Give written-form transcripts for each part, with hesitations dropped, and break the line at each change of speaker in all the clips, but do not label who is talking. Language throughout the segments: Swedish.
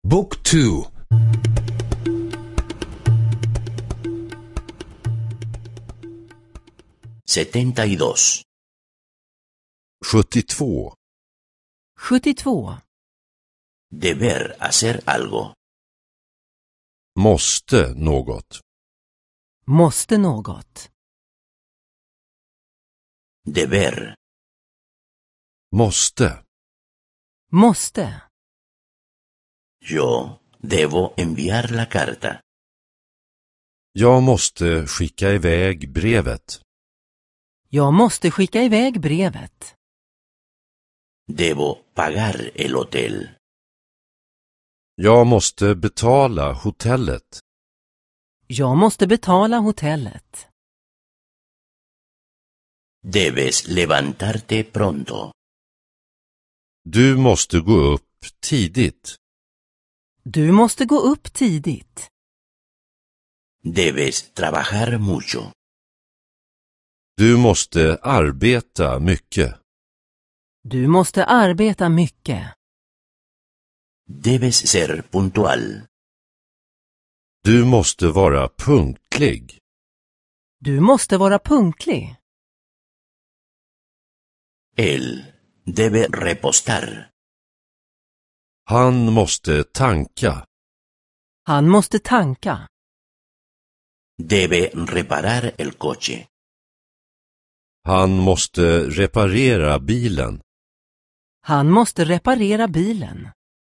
Book 2.
72.
72.
72.
Deber hacer algo.
Måste något.
Måste något.
Deber.
Måste.
Måste.
Yo debo enviar la carta.
Jag måste skicka iväg brevet.
Jag måste skicka iväg brevet.
Debo pagar el hotel.
Jag måste betala hotellet.
Jag måste betala hotellet.
Debes levantarte pronto.
Du måste gå upp tidigt.
Du måste gå upp tidigt.
Debes trabajar mucho.
Du måste arbeta mycket.
Du måste arbeta mycket.
Debes ser puntual.
Du måste vara punktlig.
Du måste vara punktlig.
Él debe repostar.
Han måste tanka.
Han måste tanka.
Debe reparar el coche.
Han måste reparera bilen.
Han måste reparera bilen.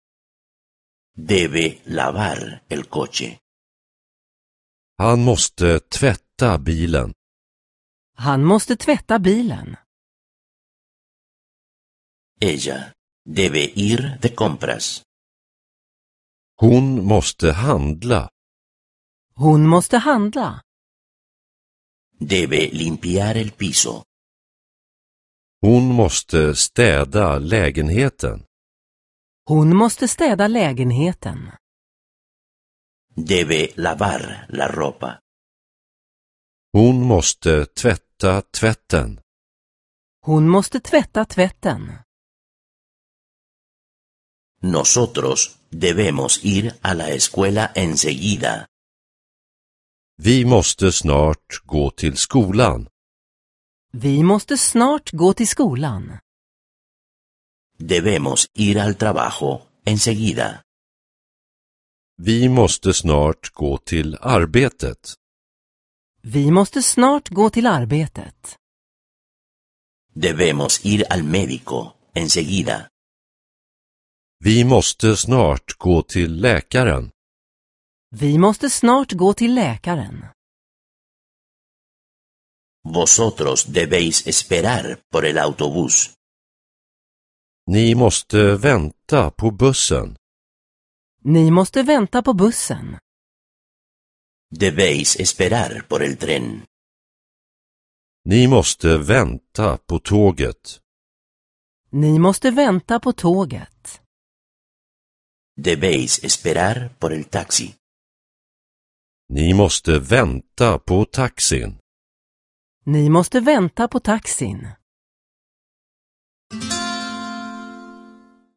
Debe lavar el coche.
Han måste tvätta bilen.
Han måste tvätta bilen.
Ella debe ir de compras.
Hon måste handla.
Hon måste handla.
Debe limpiar el piso.
Hon måste städa lägenheten.
Hon måste städa lägenheten.
Debe lavar la ropa.
Hon måste tvätta tvätten.
Hon måste tvätta tvätten.
Nosotros debemos ir a la escuela enseguida.
Vi måste snart gå till skolan.
Vi måste snart gå till skolan.
Debemos ir al trabajo enseguida.
Vi måste snart gå till arbetet.
Vi måste snart gå till arbetet.
Debemos ir al médico enseguida.
Vi måste snart gå till läkaren.
Vi måste snart gå till läkaren.
Vosotros debéis esperar por el autobús.
Ni måste vänta på bussen.
Ni måste vänta på bussen.
Debéis esperar por el tren.
Ni måste vänta på tåget.
Ni måste vänta på tåget.
Debéis esperar por el taxi.
Ni måste vänta på taxin.
Ni måste vänta på taxin.